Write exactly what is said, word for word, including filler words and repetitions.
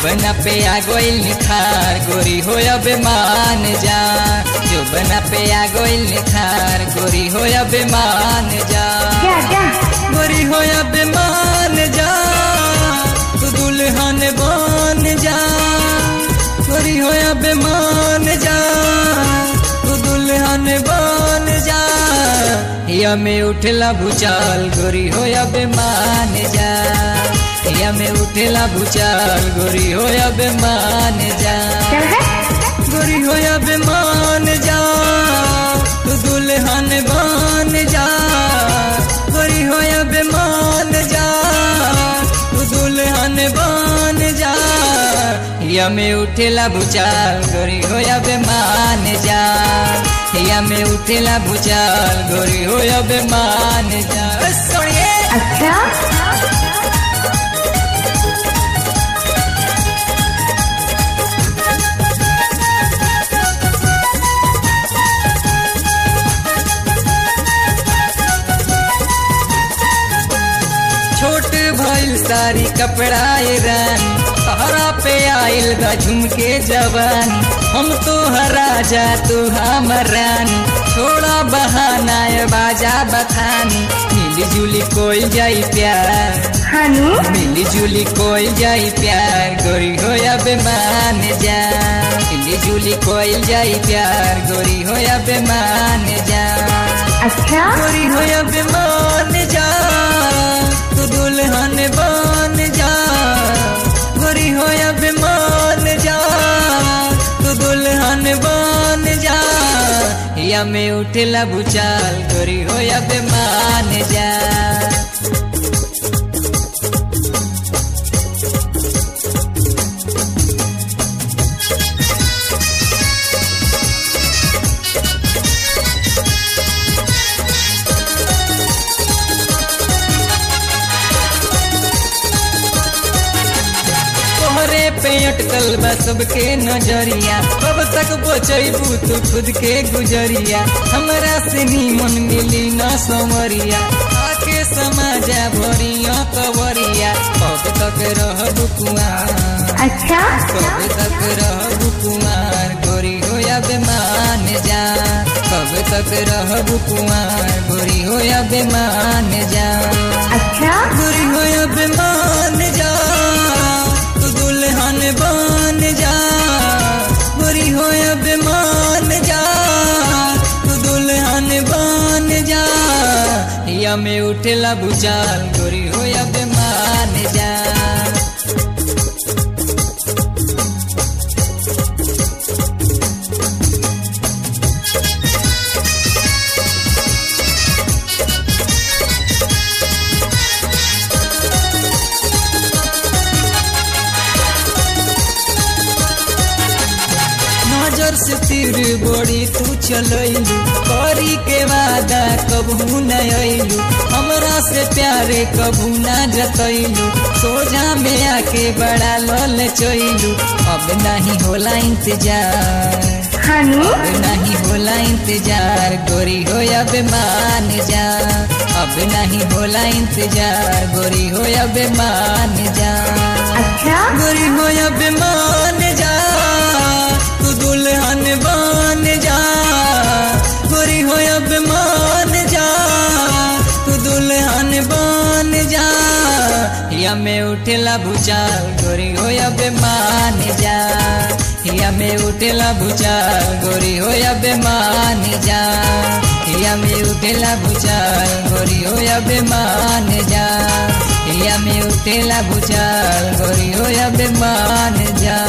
बना पे आ गोइल निखार गोरी हो अब मान जा जो बना पे आ गोइल निखार गोरी हो अब मान जा गोरी हो अब मान जा तू दुल्हन बन जा गोरी हो अब मान जा तू दुल्हन बन जा या में उठला भूचाल गोरी हो अब मान जा या में उठला भूचाल गोरी हो अब मान जा गोरी हो अब मान जा तू दुल्हन बन जा गोरी हो अब मान जा तू दुल्हन बन जा या में उठला भूचाल गोरी हो अब मान जा या में उठला भूचाल गोरी हो अब मान जा सुनिए अच्छा छोट भइल सारी कपड़ा रान तहरा पे आइल बा झुमके जवान हम तो हरा जा तू हमरान छोड़ा बहाना बाजा बखानी मिली जुली कोई जाई प्यार हानू मिली जुली कोई जाई प्यार गोरी हो अब मान जा मिली जुली कोई जाई प्यार गोरी हो अब मान जा अच्छा गोरी हो अब मान जा तू दुल्हन बन जा गोरी हो अब मान जा तू दुल्हन बन जा या में उठला भूचाल गोरी हो अब मान जा पे अटकल बा सबके नजरिया कब तक बचैबू तू खुद के गुजरिया हमरा से नीमन मिली न समरिया आके समाजा भरिया कवरिया कब तक रहबू कुमार अच्छा कब तक रहबू कुमार गोरी हो अब मान जा कब तक रहबू कुमार गोरी हो अब मान जा अच्छा गोरी हो अब मान जा तू दुल्हन बन जा गोरी हो अब मान जा तू दुल्हन बन जा या में उठला भूचाल गोरी हो अब मान जा नजर से तीर बड़ी तू चलैलू करी के वादा कबू न अइलू हमरा से प्यारे कबू न जतैलू सोझा में आके बड़ा लल चैलू अब नहीं होला इंतजार हानू अब नहीं होला इंतजार गोरी हो अब मान जा अब नहीं होला इंतजार गोरी हो अब मान जा अच्छा गोरी हो अब मान जा तू दुल्हन बन जा गोरी हो अब मान जा तू दुल्हन बन जा या में उठला भूचाल गोरी हो अब मान जा या में उठला भूचाल गोरी हो अब मान जा या में उठला भूचाल गोरी हो अब मान जा या में उठला भूचाल गोरी हो अब मान जा।